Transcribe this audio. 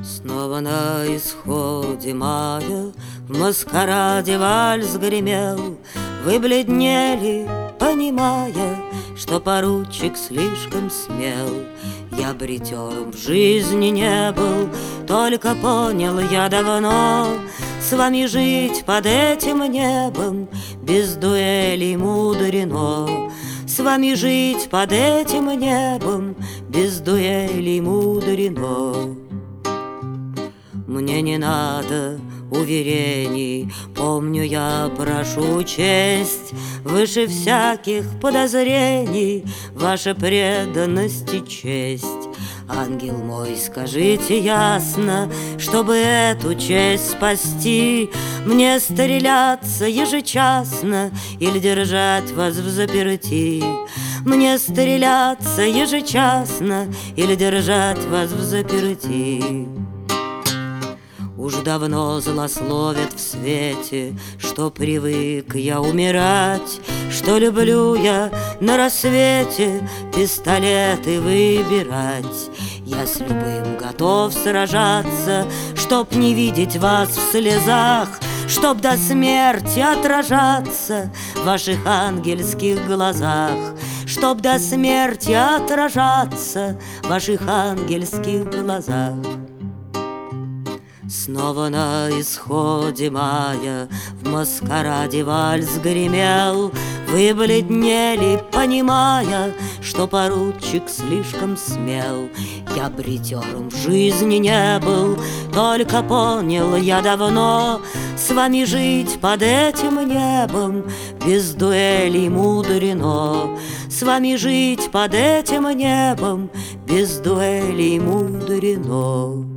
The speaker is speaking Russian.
Снова на исходе мая в маскараде вальс гремел. Вы бледнели, понимая, что поручик слишком смел. Я бритером в жизни не был, только понял я давно: с вами жить под этим небом без дуэлей мудрено. С вами жить под этим небом без дуэлей мудрено. Мне не надо уверений, помню, я прошу честь выше всяких подозрений, ваша преданность и честь. Ангел мой, скажите ясно, чтобы эту честь спасти, мне стреляться ежечасно или держать вас в заперти? Мне стреляться ежечасно или держать вас в заперти? Уж давно злословят в свете, что привык я умирать, что люблю я на рассвете пистолеты выбирать. Я с любым готов сражаться, чтоб не видеть вас в слезах, чтоб до смерти отражаться в ваших ангельских глазах, чтоб до смерти отражаться в ваших ангельских глазах. Снова на исходе мая в маскараде вальс гремел. Вы бледнели, понимая, что поручик слишком смел. Я бритером в жизни не был, только понял я давно: с вами жить под этим небом без дуэлей мудрено. С вами жить под этим небом без дуэлей мудрено.